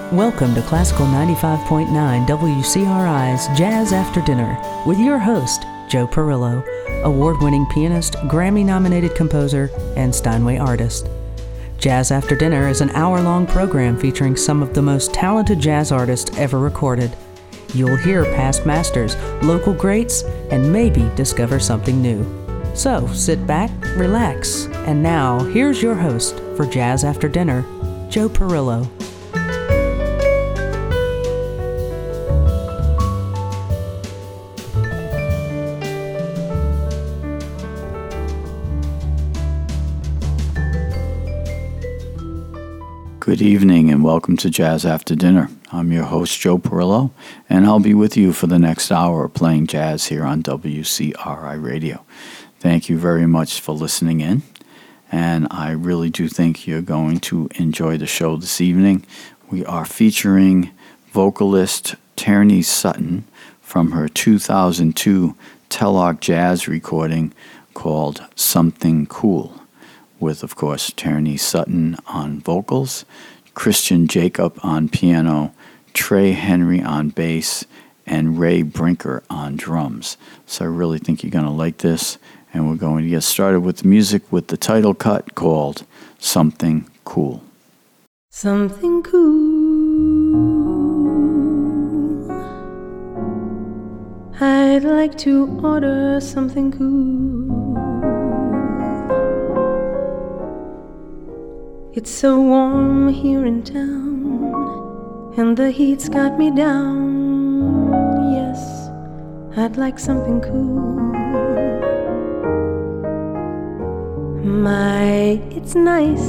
Welcome to Classical 95.9 WCRI's Jazz After Dinner with your host, Joe Perillo, award-winning pianist, Grammy-nominated composer, and Steinway artist. Jazz After Dinner is an hour-long program featuring some of the most talented jazz artists ever recorded. You'll hear past masters, local greats, and maybe discover something new. So sit back, relax, and now here's your host for Jazz After Dinner, Joe Perillo. Good evening and welcome to Jazz After Dinner. I'm your host, Joe Perillo, and I'll be with you for the next hour playing jazz here on WCRI Radio. Thank you very much for listening in, and I really do think you're going to enjoy the show this evening. We are featuring vocalist Tierney Sutton from her 2002 Telok Jazz recording called Something Cool, with, of course, Tierney Sutton on vocals, Christian Jacob on piano, Trey Henry on bass, and Ray Brinker on drums. So I really think you're going to like this, and we're going to get started with the music with the title cut called Something Cool. Something cool. I'd like to order something cool. It's so warm here in town, and the heat's got me down. Yes, I'd like something cool. My, it's nice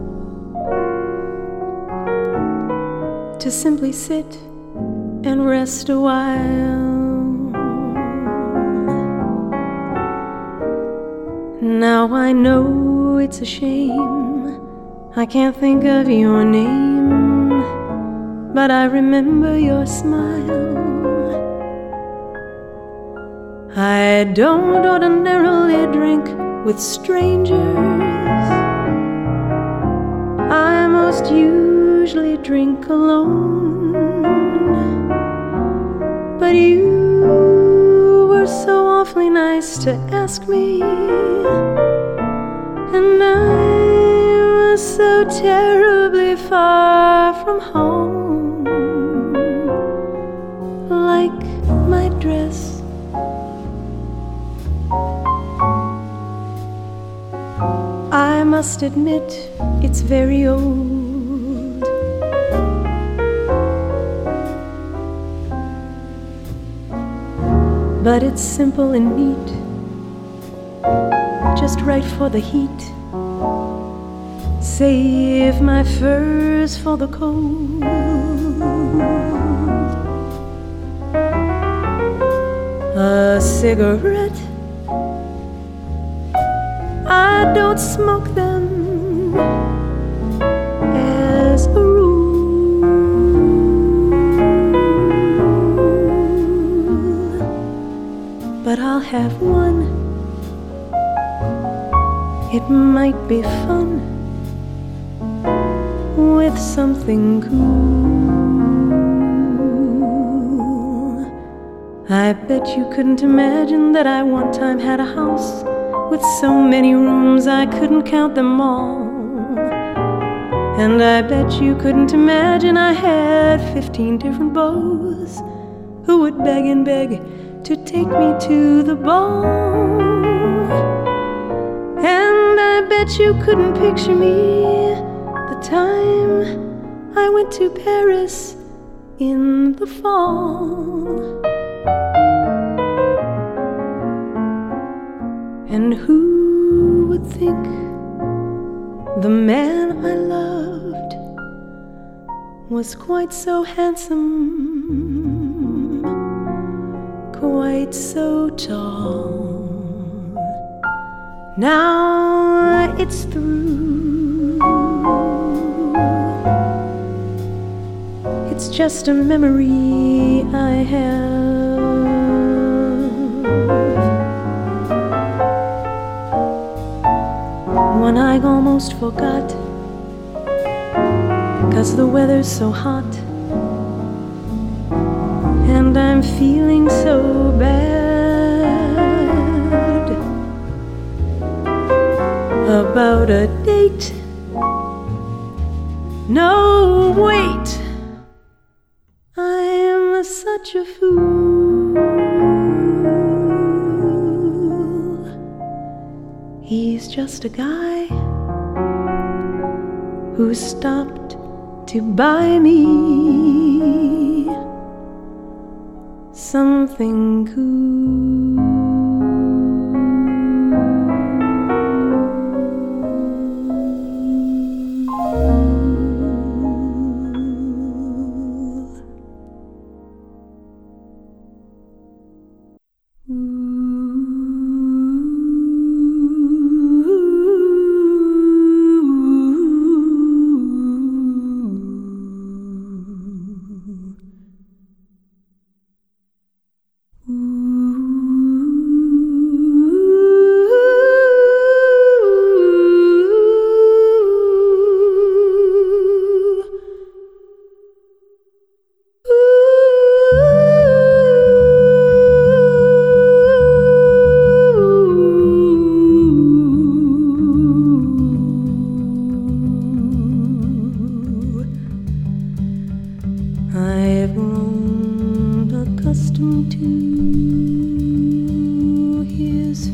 to simply sit and rest a while. Now I know it's a shame I can't think of your name, but I remember your smile. I don't ordinarily drink with strangers. I most usually drink alone. But you were so awfully nice to ask me, and I so terribly far from home, like my dress. I must admit it's very old, but it's simple and neat, just right for the heat. Save my furs for the cold. A cigarette, I don't smoke them as a rule, but I'll have one. It might be fun with something cool. I bet you couldn't imagine that I one time had a house with so many rooms I couldn't count them all. And I bet you couldn't imagine I had 15 different beaux who would beg and beg to take me to the ball. And I bet you couldn't picture me the time I went to Paris in the fall. And who would think the man I loved was quite so handsome, quite so tall. Now it's through. It's just a memory I have. One I almost forgot, 'cause the weather's so hot and I'm feeling so bad about a date. No, wait, I am such a fool. He's just a guy who stopped to buy me something cool. I've grown accustomed to his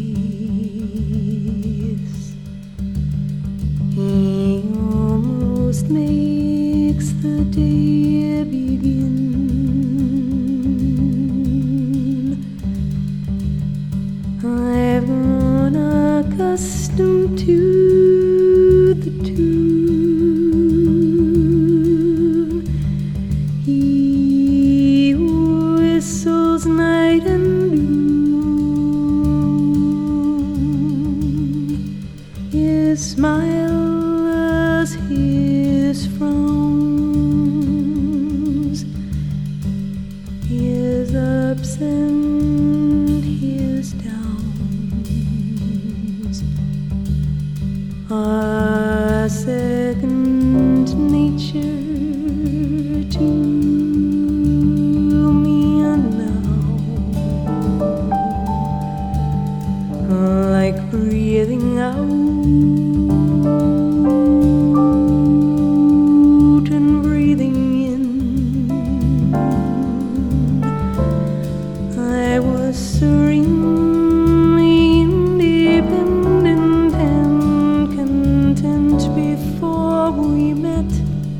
face. He almost makes the day begin. I've grown accustomed to the tune. He whistles night and noon. His smile as his frowns, his ups and his downs are second nature to me now, like breathing out and breathing in. I was serenely independent and content before we met.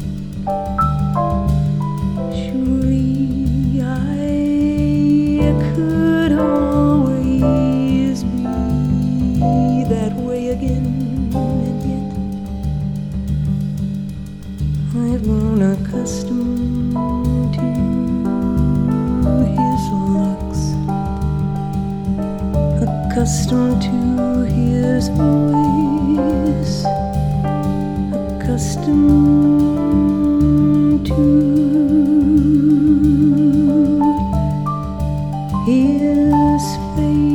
Surely I could always be that way again, and yet I've grown accustomed to his looks, accustomed to his voice, accustomed to his face.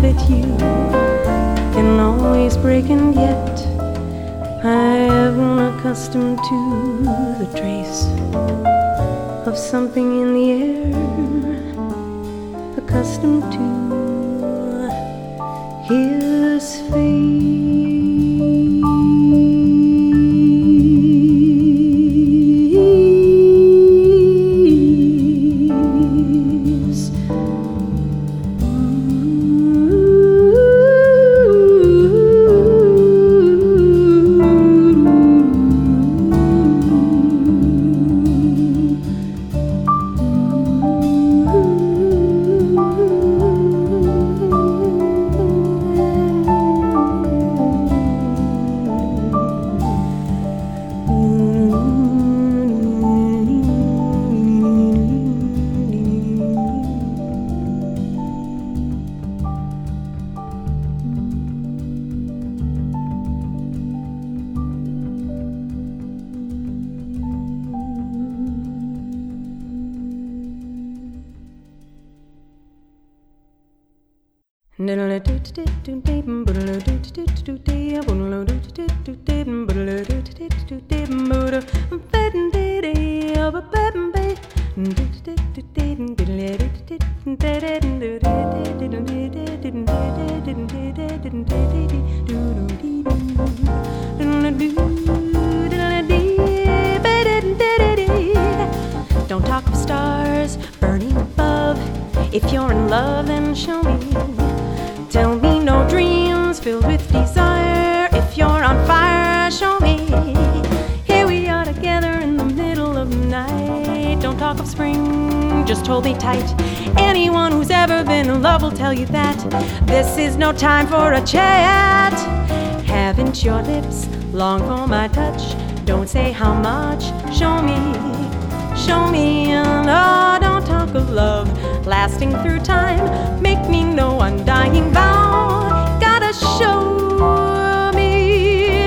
that you can always break, and yet I've grown accustomed to the trace of something in the air, accustomed to his face. Don't talk of stars burning above. If you're in love, then show me. Tell me no dreams filled with desire. If you're on fire, show me. Here we are together in the middle of the night. Don't talk of spring, just hold me tight. Anyone who's ever been in love will tell you that this is no time for a chat. Haven't your lips longed for my touch? Don't say how much, show me. Show me, no, don't talk of love lasting through time. Make me know undying vow. Gotta show me.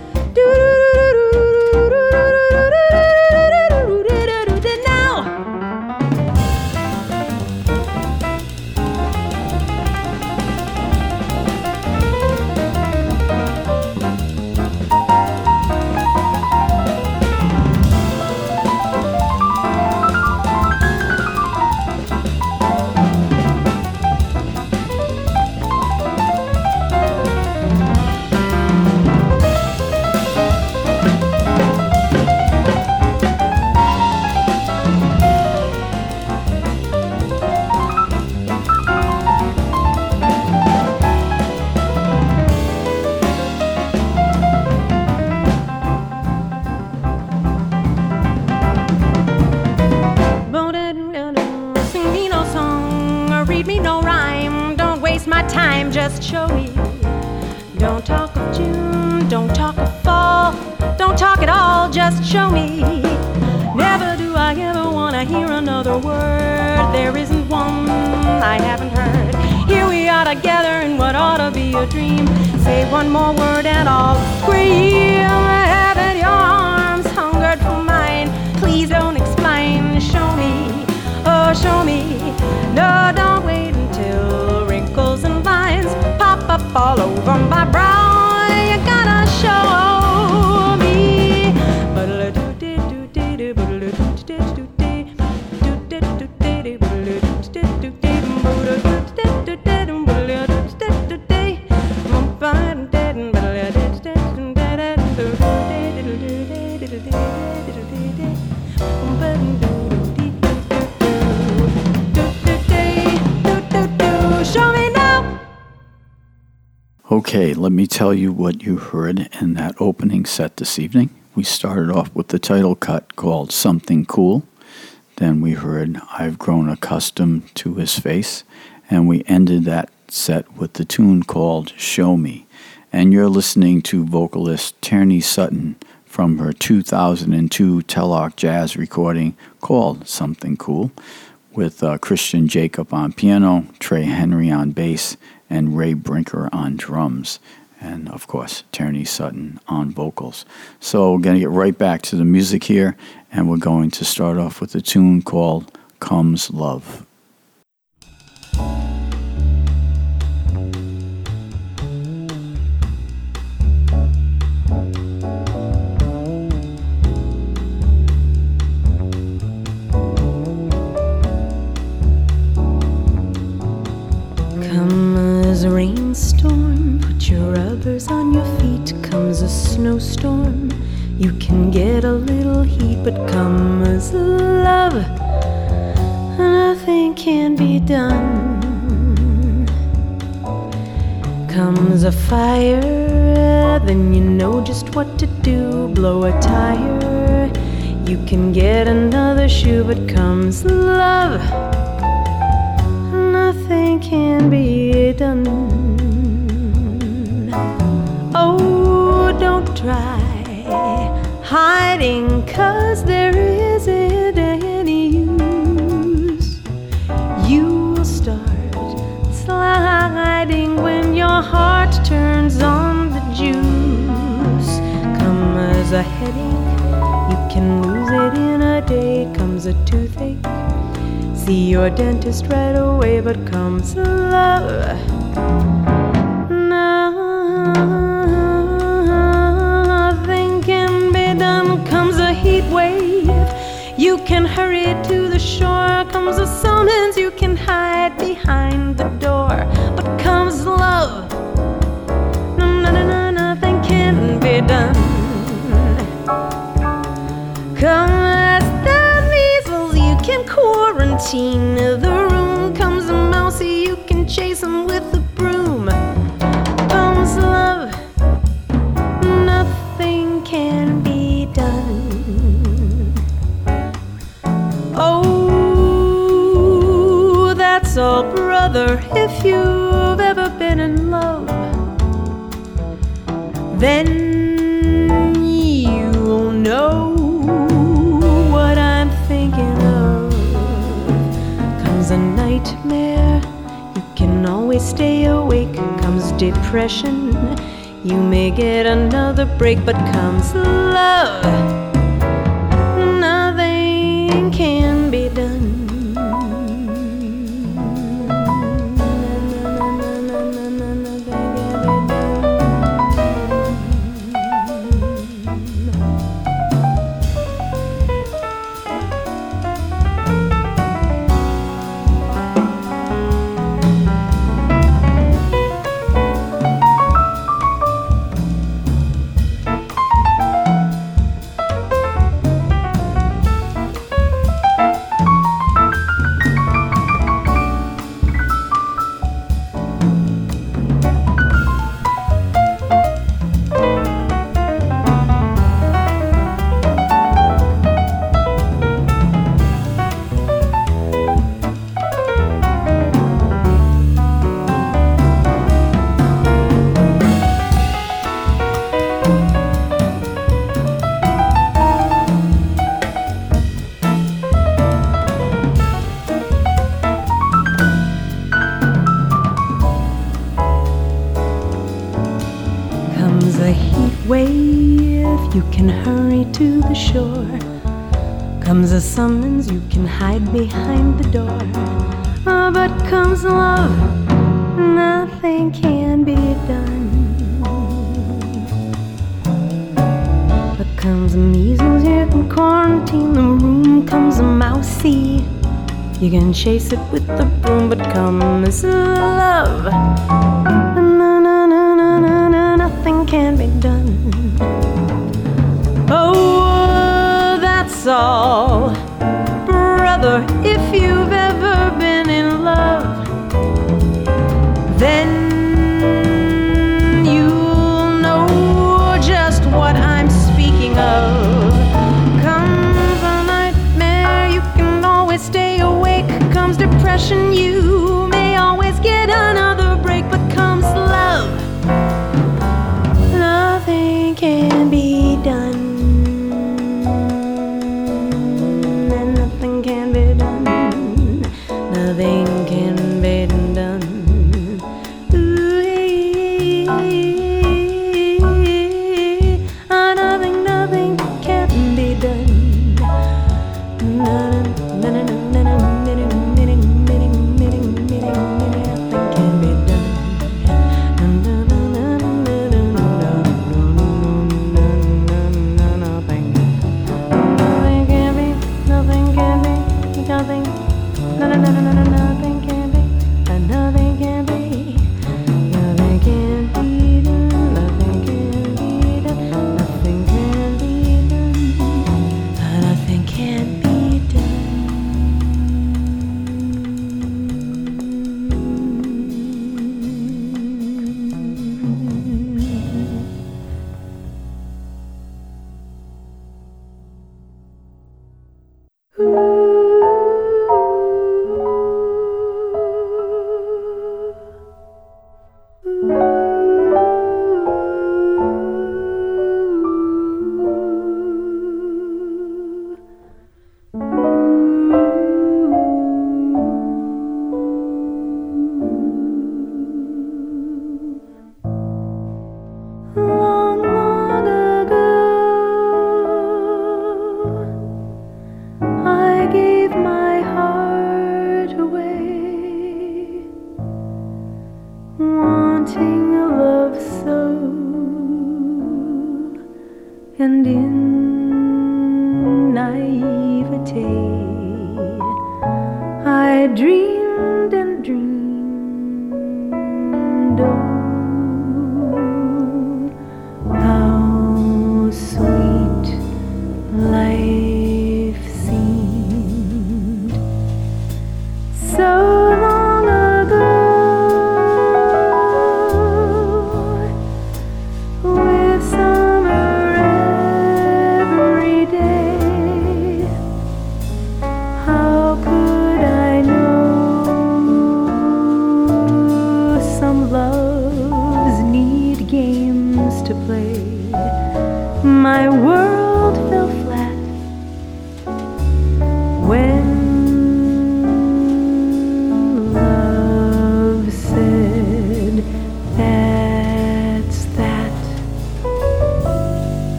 Now. Just show me. Don't talk of June, don't talk of fall, don't talk at all, just show me. Never do I ever want to hear another word. There isn't one I haven't heard. Here we are together in what ought to be a dream. Say one more word and I'll scream. Haven't your arms hungered for mine? Please don't explain. Show me, oh show me. No, don't wait until wrinkles and lines pop up all over my brow. You gotta show me. Okay, let me tell you what you heard in that opening set this evening. We started off with the title cut called Something Cool. Then we heard I've Grown Accustomed to His Face. And we ended that set with the tune called Show Me. And you're listening to vocalist Tierney Sutton from her 2002 Telok Jazz recording called Something Cool, with Christian Jacob on piano, Trey Henry on bass, and Ray Brinker on drums, and of course Tierney Sutton on vocals. So we're going to get right back to the music here, and we're going to start off with a tune called Comes Love. snowstorm. You can get a little heat, but comes love, nothing can be done. Comes a fire, then you know just what to do. Blow a tire, you can get another shoe, but comes love, nothing can be done. Oh, don't try hiding, 'cause there isn't any use. You'll start sliding when your heart turns on the juice. Comes a headache, you can lose it in a day. Comes a toothache, see your dentist right away, but comes love, nothing can be done. Comes a heat wave, you can hurry to the shore. Comes a summons, you can hide behind the door, but comes love, nothing can be done. Comes the measles, you can quarantine the room. Comes a mousey, you can chase him with a broom. Comes love, nothing can be done. Oh, that's all, brother, if you've ever been in love. Then you'll know what I'm thinking of. Comes a nightmare, you can always stay awake. Comes depression, you may get another break, but comes love, nothing can be done. You can hurry to the shore. Comes a summons, you can hide behind the door. But comes love, nothing can be done. But comes measles, you can quarantine the room. Comes a mousey, you can chase it with the broom. But comes love, nothing can be done. Oh, that's all, brother, if you've ever been in love. Then you'll know just what I'm speaking of. Comes a nightmare, you can always stay awake. Comes depression, you may always get another break. But comes love, nothing can be done.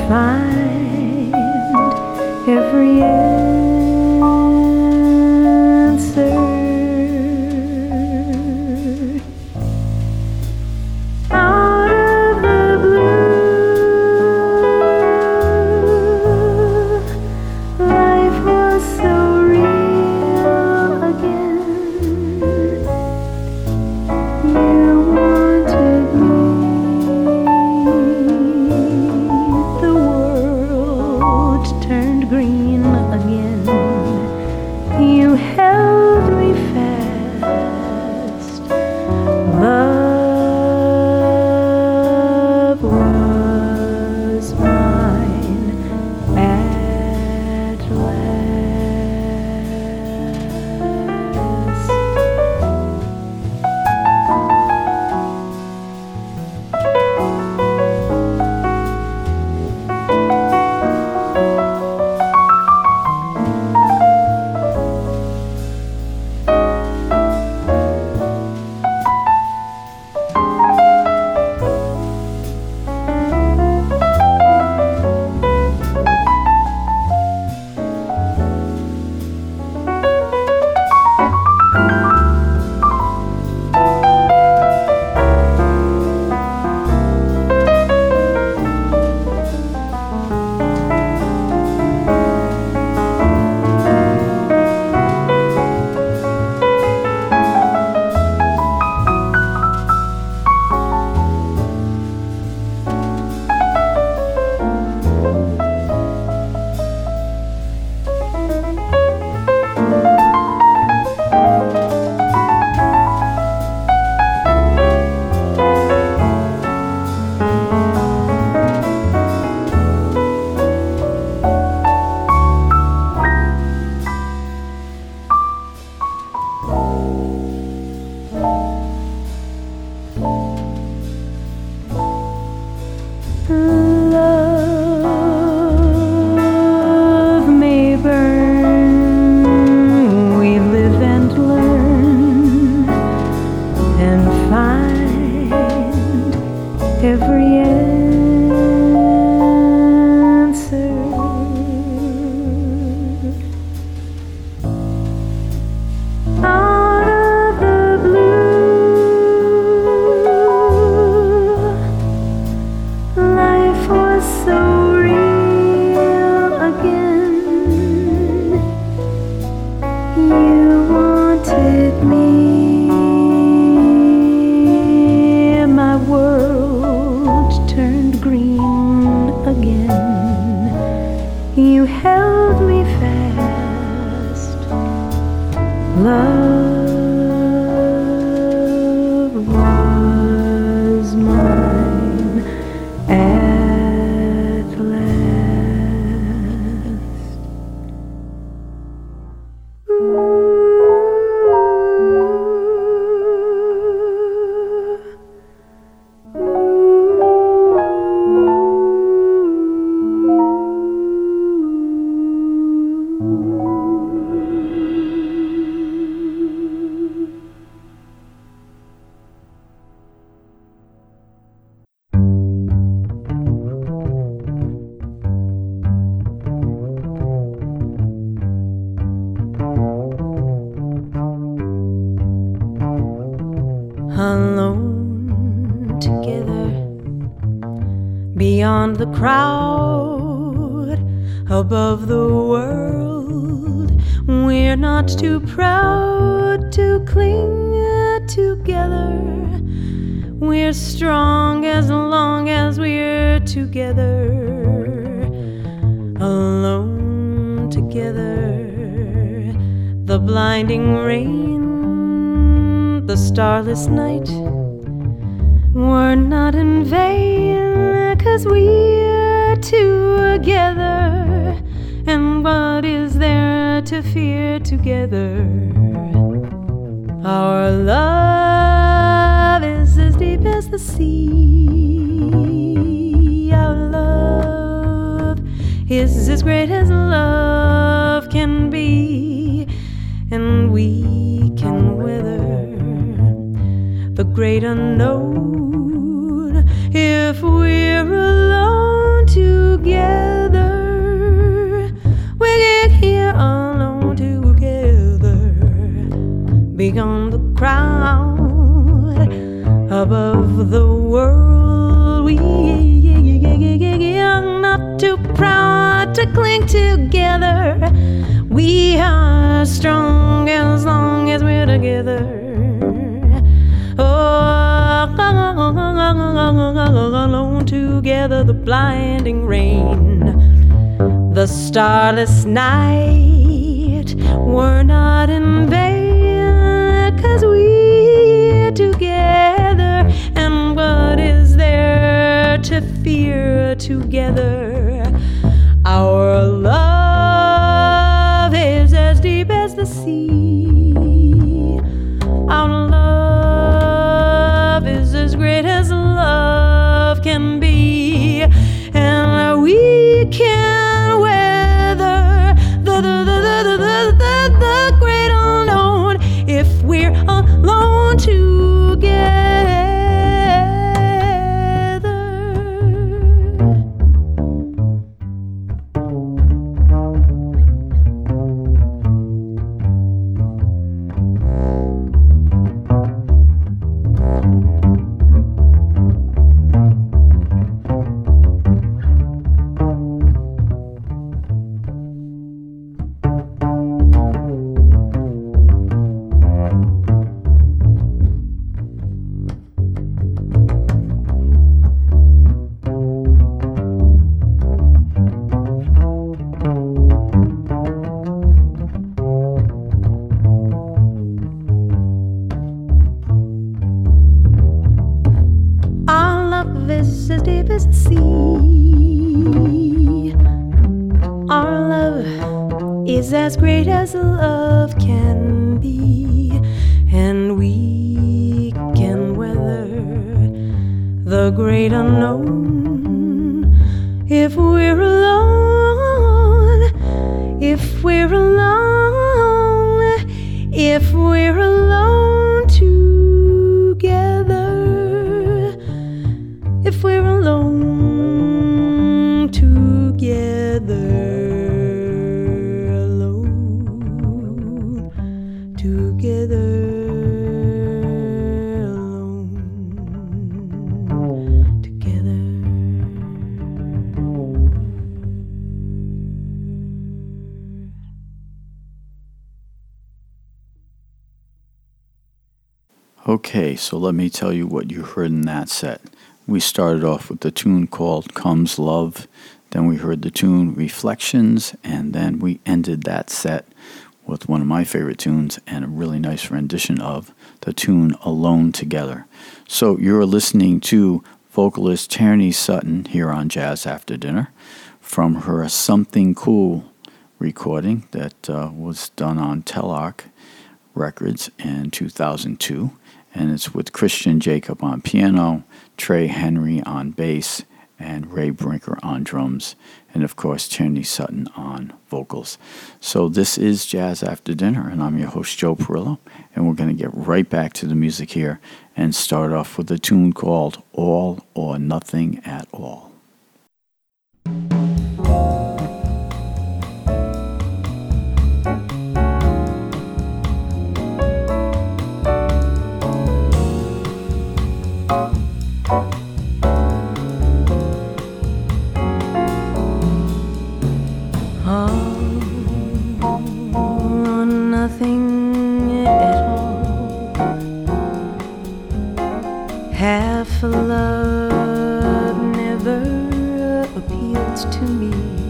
find every answer. Out of the blue, life was so real again. You wanted me, the world turned green again. You held me fast. Love was mine at last. Love may burn, we live and learn and find every answer. Out of the blue, life was so real again. You wanted me, my world turned green again. You held me fast. Love was mine at last. Alone together, beyond the crowd, above the world, we're not too proud to cling together. We're strong as long as we're together. Alone together, the blinding rain, the starless night were not in vain, 'cause we're together. And what is there to fear together? Our love is as deep as the sea. Our love is as great as love can be. And we can weather the great unknown if we're alone together. sing together. We are strong as long as we're together. Oh, alone together, the blinding rain, the starless night were not in vain, 'cause we're together, and what is there to fear together? Our love is as deep as the sea. Our love is as great as love can be, and we can weather the great unknown if we're alone together. As great as love can be, and we can weather the great unknown if we're alone, if we're alone, if we're alone together, if we're alone together. Okay, so let me tell you what you heard in that set. We started off with the tune called Comes Love, then we heard the tune Reflections, and then we ended that set with one of my favorite tunes and a really nice rendition of the tune Alone Together. So you're listening to vocalist Tierney Sutton here on Jazz After Dinner from her Something Cool recording that was done on Telarc Records in 2002. And it's with Christian Jacob on piano, Trey Henry on bass, and Ray Brinker on drums, and of course Tierney Sutton on vocals. So this is Jazz After Dinner, and I'm your host Joe Perillo, and we're going to get right back to the music here and start off with a tune called All or Nothing at All. Half a love never appeals to me.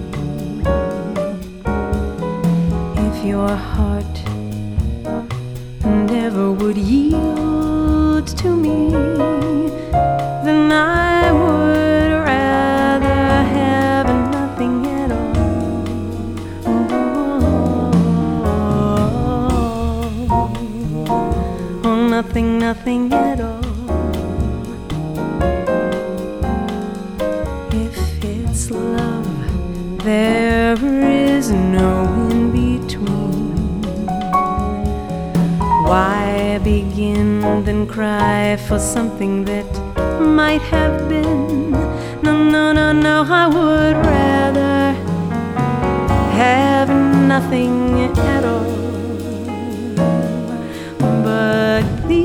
If your heart never would yield to me, then I would rather have nothing at all. Oh, nothing at all. There is no in between. Why begin then cry for something that might have been? No, I would rather have nothing at all. But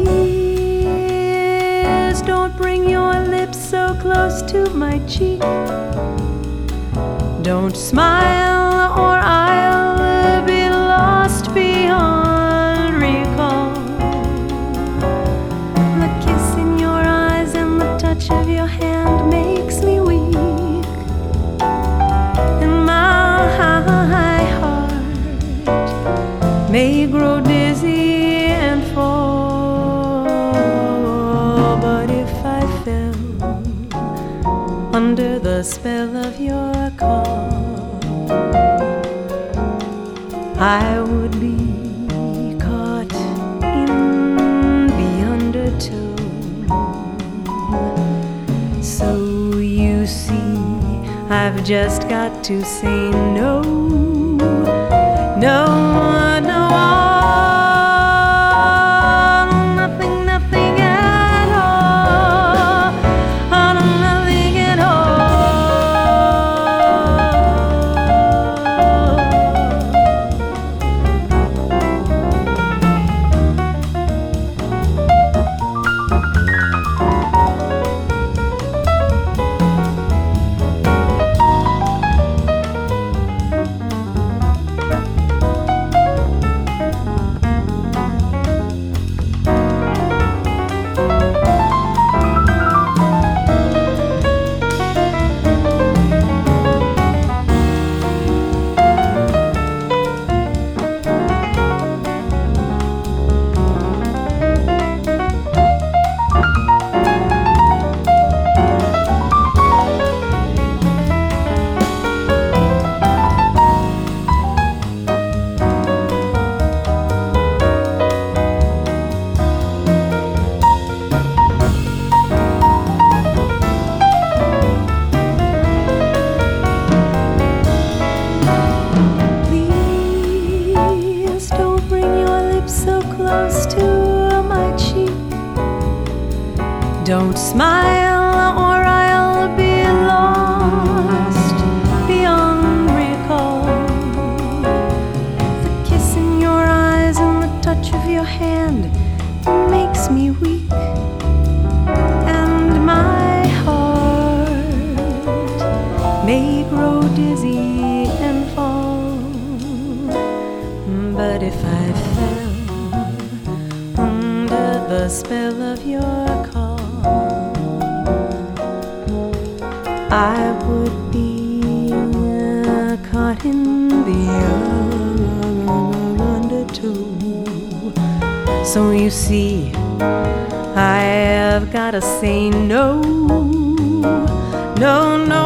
please don't bring your lips so close to my cheek. Don't smile the spell of your call, I would be caught in the undertow. So you see, I've just got to say no, no, no. Don't smile or I'll be lost beyond recall. The kiss in your eyes and the touch of your hand makes me weak, and my heart may grow dizzy and fall. But if I fell under the spell of your call, I would be caught in the undertow. So you see, I have gotta say no, no, no.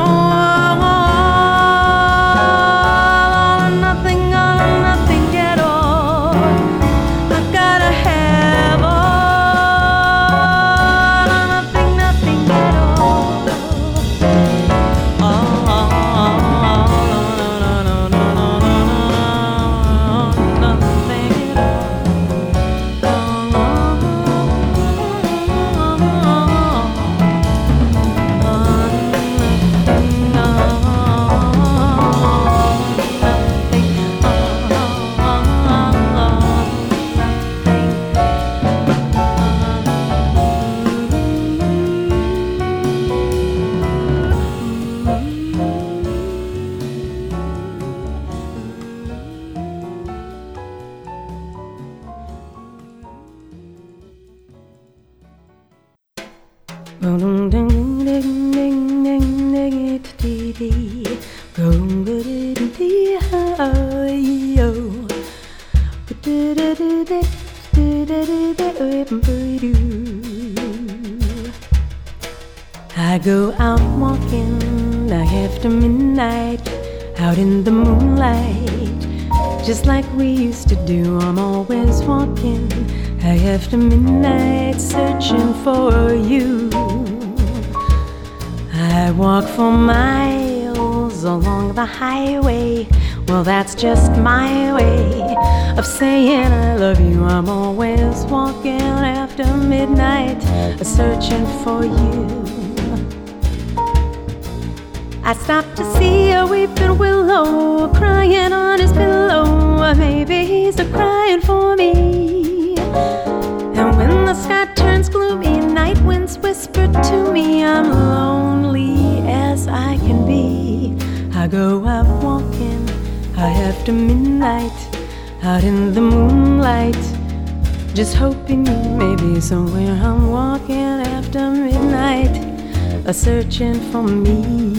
I go out walking after midnight, out in the moonlight, just like we used to do. I'm always walking after midnight, searching for you. I walk for miles along the highway. Well, that's just my way of saying I love you. I'm always walking after midnight, searching for you. I stopped to see a weeping willow crying on his pillow. Maybe he's a-crying for me. And when the sky turns gloomy, night winds whisper to me, I'm lonely as I can be. I go out walking after midnight, out in the moonlight, just hoping you may be somewhere. I'm walking after midnight, searching for me.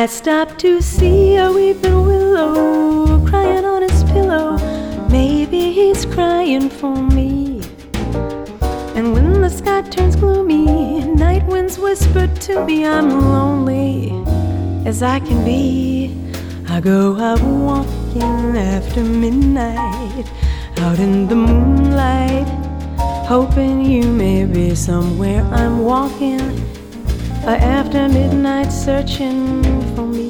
I stopped to see a weeping willow crying on his pillow. Maybe he's crying for me. And when the sky turns gloomy, night winds whisper to me, I'm lonely as I can be. I go out walking after midnight, out in the moonlight, hoping you may be somewhere. I'm walking after midnight, searching for me.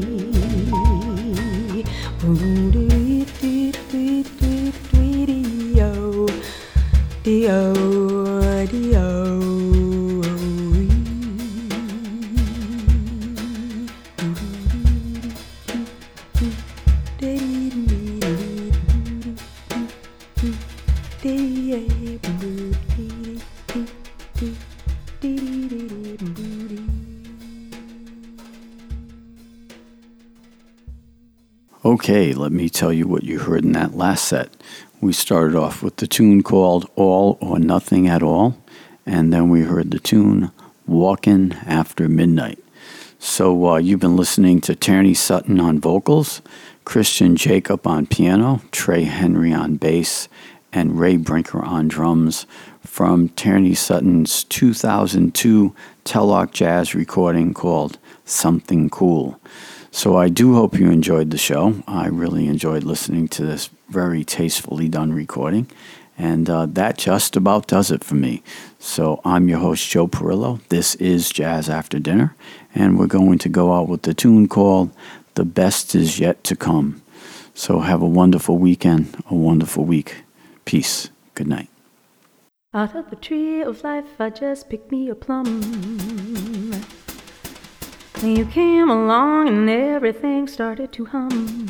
Okay, let me tell you what you heard in that last set. We started off with the tune called All or Nothing at All, and then we heard the tune Walkin' After Midnight. So you've been listening to Tierney Sutton on vocals, Christian Jacob on piano, Trey Henry on bass, and Ray Brinker on drums from Tierney Sutton's 2002 Tellock Jazz recording called Something Cool. So I do hope you enjoyed the show. I really enjoyed listening to this very tastefully done recording. And that just about does it for me. So I'm your host, Joe Perillo. This is Jazz After Dinner. And we're going to go out with the tune called The Best Is Yet to Come. So have a wonderful weekend, a wonderful week. Peace. Good night. Out of the tree of life, I just picked me a plum. And you came along and everything started to hum.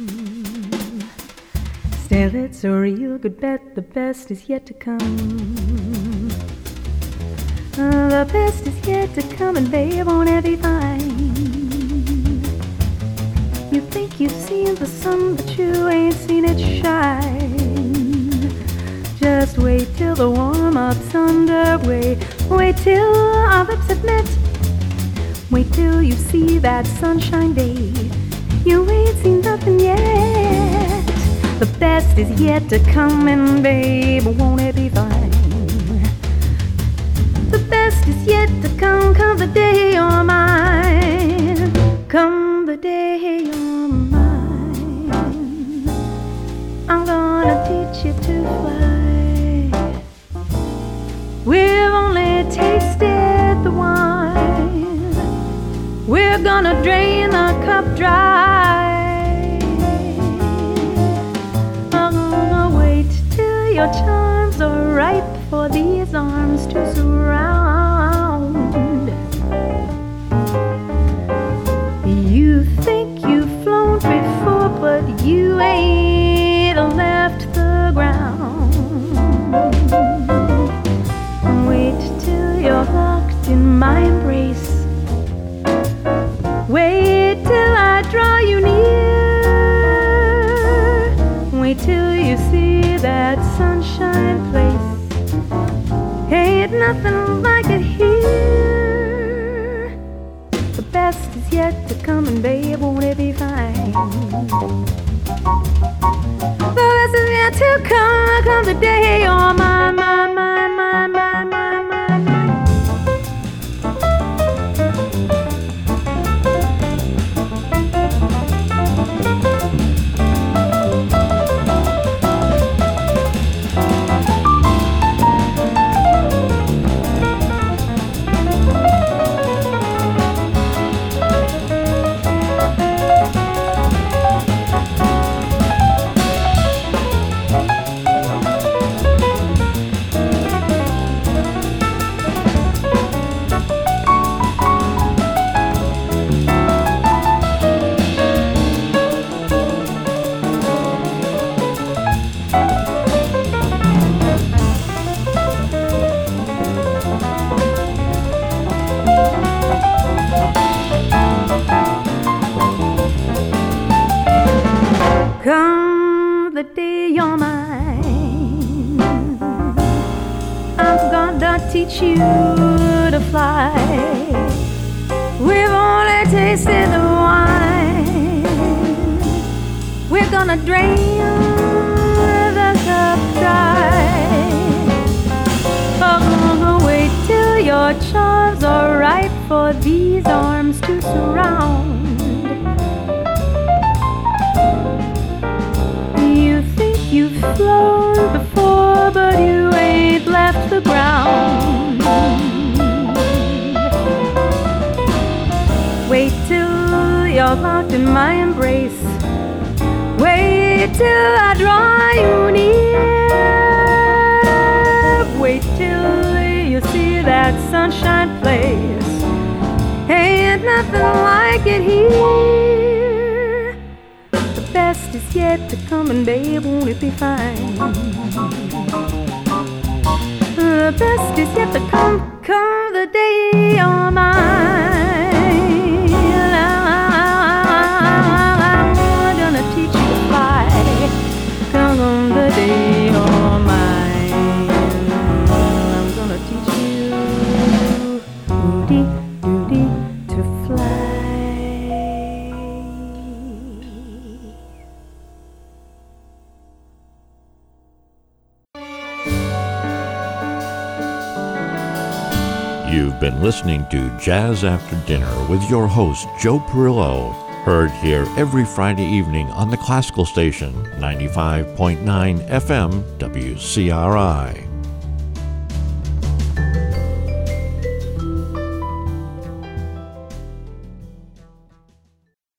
Still, it's a real good bet, the best is yet to come. The best is yet to come, and babe, won't it be fine? You think you've seen the sun, but you ain't seen it shine. Just wait till the warm-up's underway. Wait till our lips have met. Wait till you see that sunshine day. You ain't seen nothing yet. The best is yet to come, and babe, won't it be fine? The best is yet to come, come the day you're mine. Come the day you're mine. I'm gonna teach you to fly. We've only tasted the wine. We're gonna drain the cup dry. I'm gonna wait till your charms are ripe for these arms to surround. You think you've flown before, but you ain't left the ground. Wait till you're locked in my embrace. Wait till I draw you near. Wait till you see that sunshine place. Ain't nothing like it here. The best is yet to come, and babe, won't it be fine? The best is yet to come, come the day you're mine, mine, mine, mine, mine, mine, mine, mine. Come the day you're mine, I'm gonna teach you to fly. We've only tasted the wine. We're gonna drain the cup dry. Oh, wait till your charms are ripe for these arms to surround. You think you've flown before, but you ain't left the ground. Wait till you're locked in my embrace. Wait till I draw you near. Wait till you see that sunshine place. Ain't nothing like it here. The best is yet to come, and babe, won't it be fine? The best is yet to come, come the day you're mine. I'm gonna teach you to fly, come on the day you're mine. I'm gonna teach you, Rudy, to fly. You've been listening to Jazz After Dinner with your host, Joe Perillo, heard here every Friday evening on the classical station, 95.9 FM WCRI.